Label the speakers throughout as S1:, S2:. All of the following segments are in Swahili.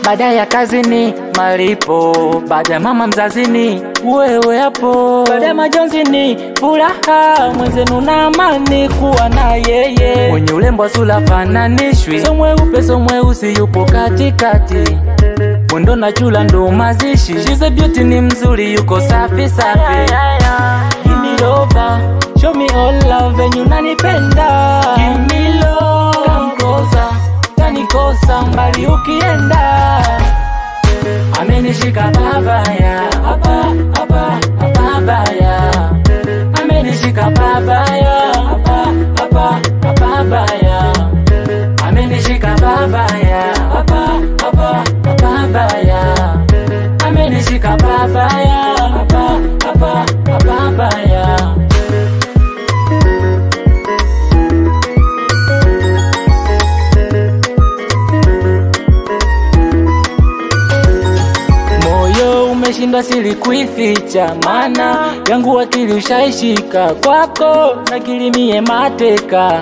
S1: Baada ya kazini malipo, baada ya mama mzazini wewe hapo, baada ya majonzini furaha, mwenzenu na amani kuwa na yeye. Mwenye urembo wa sura fananishwi, so mweupe so mweusi yupo katikati, mwendo na chula ndo mazishi. She's a beauty, ni mzuri yuko safi safi. Give me love, show me all love, and you nanipenda. Give me love, come closer, tanikosa mbali ukienda. Amenishika babaya, hapa hapa babaya. Amenishika babaya, hapa hapa babaya. Amenishika babaya, hapa hapa babaya. Amenishika babaya, hapa hapa babaya. Umeshinda sili kuificha, mana yangu akili ushaishika. Kwako nakilimie mateka,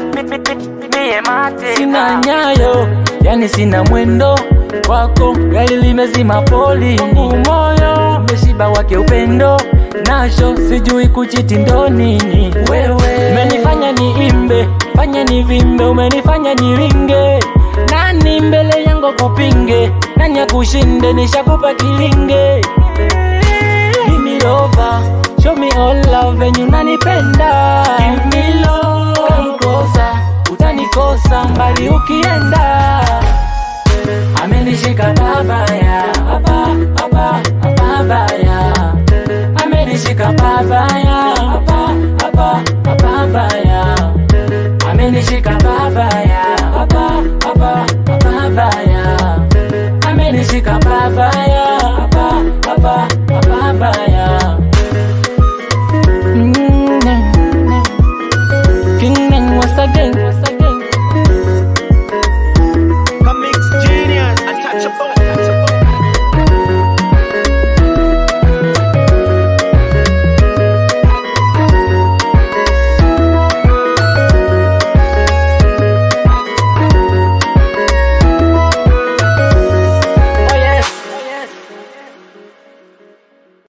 S1: sina nyayo, yani sina mwendo. Kwako gari limezima poli, moyo umeshiba wake upendo. Nasho sijui kuchiti ndo nini. Wewe umenifanya niimbe, fanya nivimbe, umenifanya niringe. Nani mbele yangu kupinge, nani akushinde, nishakupa kilinge. Give me love, show me all love, and you nanipenda. Give me love, come closer, utanikosa mbali ukienda. Amenishika babaya, hapa hapa babaya. Amenishika babaya, hapa hapa babaya. Amenishika babaya.